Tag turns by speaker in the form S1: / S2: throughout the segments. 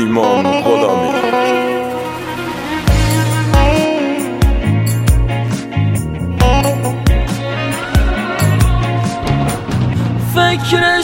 S1: ایمان غلامی.
S2: فکرش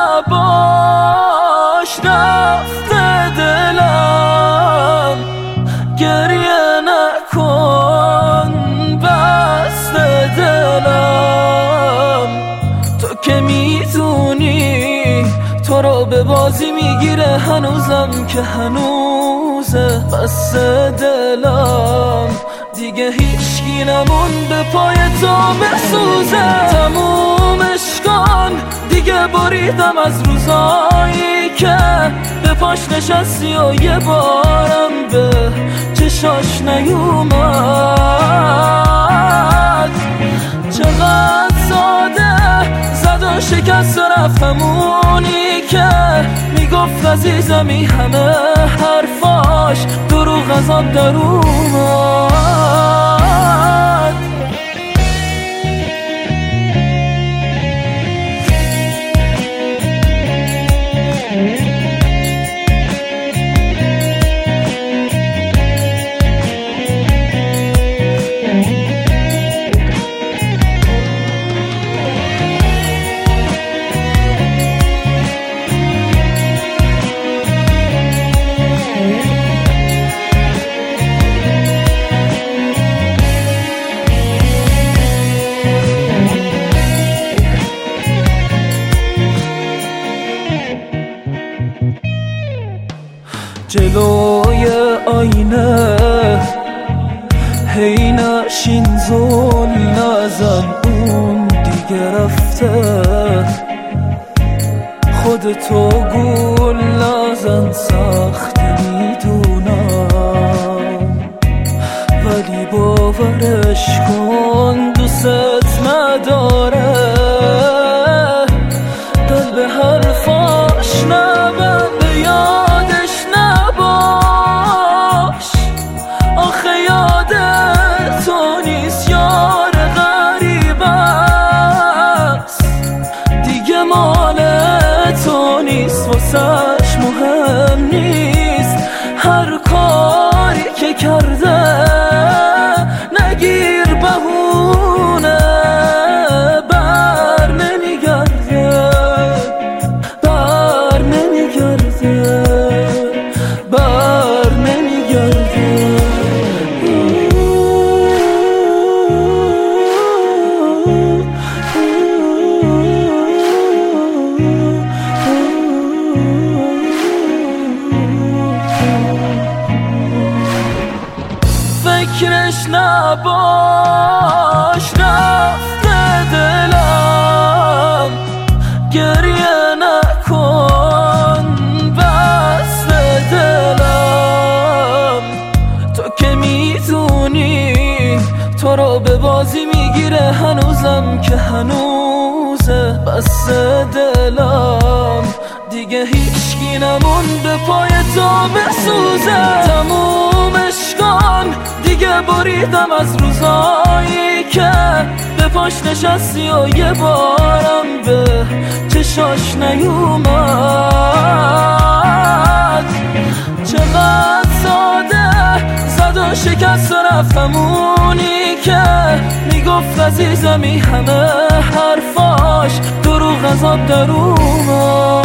S2: نباش رفته دلم، گریه نکن بسته دلم. تو که میدونی تو رو به بازی میگیره هنوزم که هنوزه بسته دلم. دیگه هیچکی نمونده پای تو بسوزه. تمومش کن دیگه، بریدم از روزایی که به پاش نشستی و یه بارم به چشاش نیومد. چقدر ساده زد و شکست و رفت همونی که میگفت عزیزمی، همه حرفاش دروغ از آب در اومد. جلوی آینه هی نشین زل نزن، اون دیگه رفته. خودتو گول نزن، سخت میدونم، ولی باورش کن دوست نداره. دل به حرفاش نبنده، یادش نباش. آخه یاد تو نیست، یار غریب است. دیگه مال تو نیست، واسش مهم نیست. هر کاری که کرده نگیر بهونه، بر نمیگرده، بر نمیگرده، بر نمیگرده. فکرش نباش رفته دلم، گریه نکن بسته دلم. تو که میدونی تو رو به بازی میگیره هنوزم که هنوزه بسته دلم. دیگه هیچکی نمونده پای تو بسوزه. تمومش کن دیگه، بریدم از روزایی که به پاش نشستی و یه بارم به چشاش نیومد. چقدر ساده زد و شکست و رفت همونی که میگفت عزیزمی، همه حرفاش دروغ از آب در اومد.